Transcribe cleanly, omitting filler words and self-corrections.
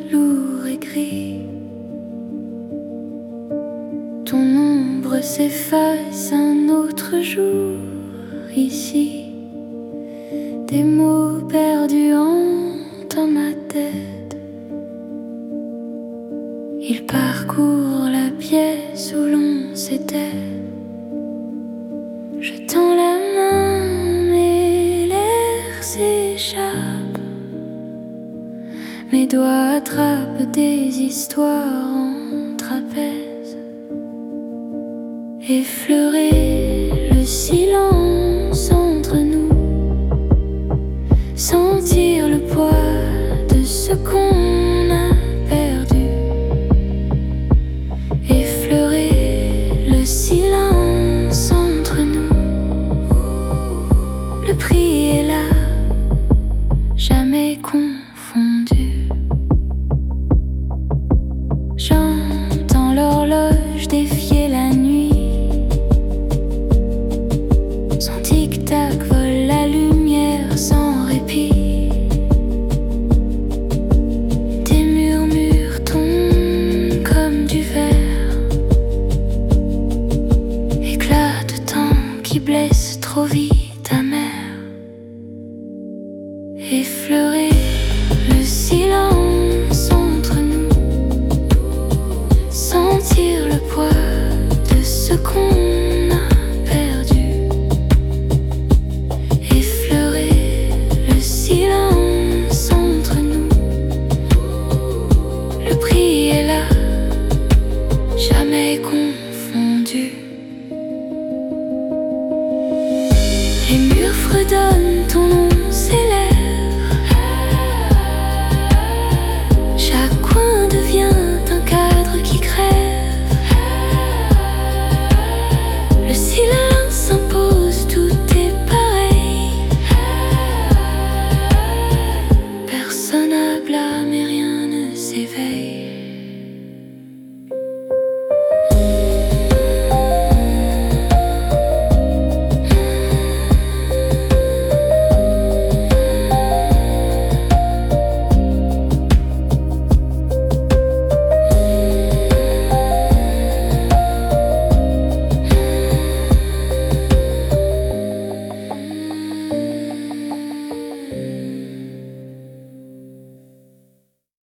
lourd et gris. Ton ombre s'efface un autre jour ici. Des mots perdus hantent ma tête. Ils parcourent la pièce où l'on s'était. Je tends la main, mais l'air s'échappe. Mes doigts attrapent des histoires en trapèze. Effleurer le silence entre nous. Sentir le poids de ce qu'on a perdu. Effleurer le silence entre nous. Le prix est là, jamais confondu. J'entends l'horloge défier la nuit. Son tic-tac vole la lumière sans répit. Tes murmures tombent comme du verre. Éclat de temps qui blesse trop vite ta mère. Effleurer le silence entre nous. Sentir le poids de ce qu'on a perdu. Effleurer le silence entre nous. Le prix est là, jamais confondu. Les murs fredonnent ton nom célèbre. Chaque coin devient un cadre qui crève. Le silence s'impose, tout est pareil. Personne à blâmer,